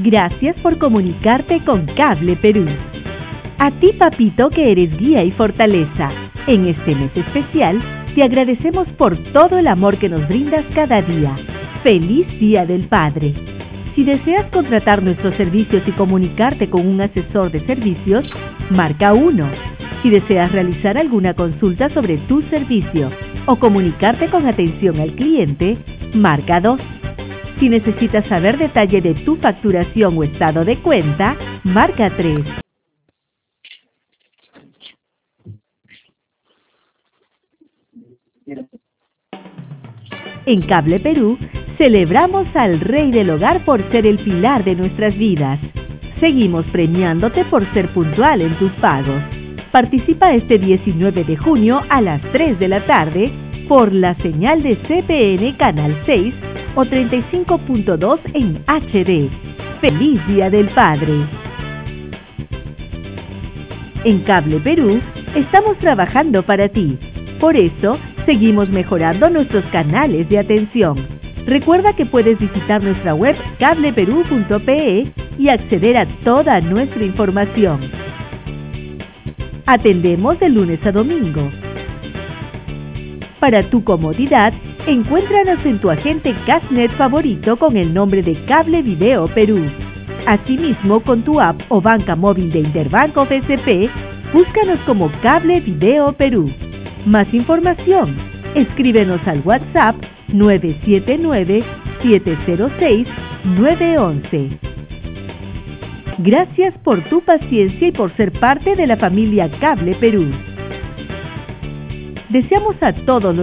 Gracias por comunicarte con Cable Perú. A ti, papito, que eres guía y fortaleza. En este mes especial, te agradecemos por todo el amor que nos brindas cada día. ¡Feliz Día del Padre! Si deseas contratar nuestros servicios y comunicarte con un asesor de servicios, marca 1. Si deseas realizar alguna consulta sobre tu servicio o comunicarte con atención al cliente, marca 2. Si necesitas saber detalle de tu facturación o estado de cuenta, marca 3. En Cable Perú, celebramos al Rey del Hogar por ser el pilar de nuestras vidas. Seguimos premiándote por ser puntual en tus pagos. Participa este 19 de junio a las 3 de la tarde por la señal de CPN Canal 6 o 35.2 en HD. ¡Feliz Día del Padre! En Cable Perú, estamos trabajando para ti. Por eso, seguimos mejorando nuestros canales de atención. Recuerda que puedes visitar nuestra web cableperú.pe y acceder a toda nuestra información. Atendemos de lunes a domingo. Para tu comodidad, encuéntranos en tu agente Cashnet favorito con el nombre de Cable Video Perú. Asimismo, con tu app o banca móvil de Interbanco FSP, búscanos como Cable Video Perú. Más información, escríbenos al WhatsApp 979-706-911. Gracias por tu paciencia y por ser parte de la familia Cable Perú. Deseamos a todos los